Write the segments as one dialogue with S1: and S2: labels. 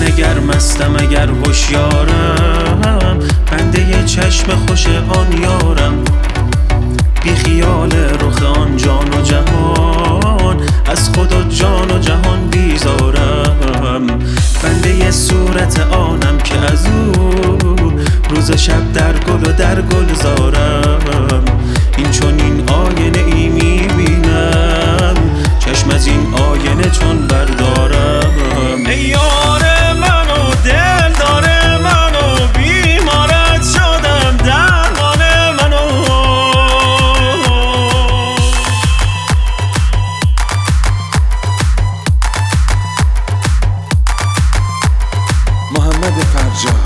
S1: اگر مستم اگر هوشیارم، بنده چشم خوش آن یارم، بی خیال رخ آن جان و جهان، از خود و جان و جهان بیزارم. بنده صورت آنم که از او روز شب در گل و در گلزارم. این چون این آینه ای میبینم، چشم از این آینه چون بردارم. ای یار من و دل داره من و بیمارت شدم درمان منو.
S2: محمد فرجاد.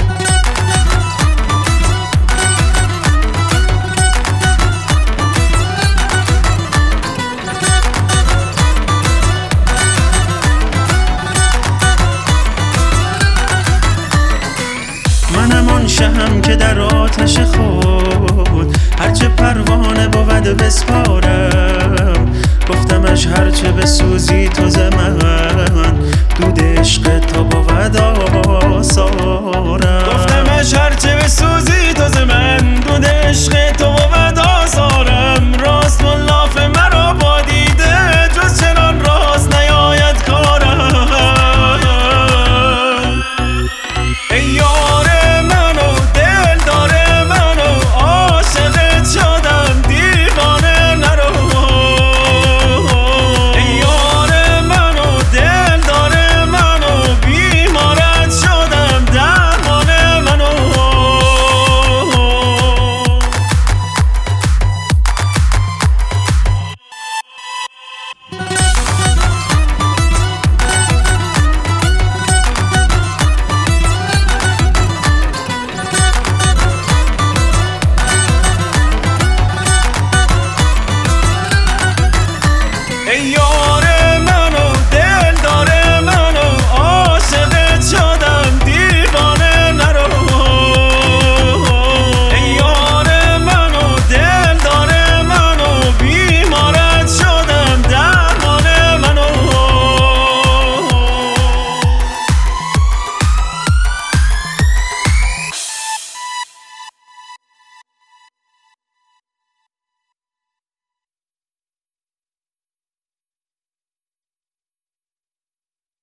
S1: منم آن شهم که در آتش خود هرچه پروانه بود بسپارم. گفتمش هرچه بسوزی تو ز من،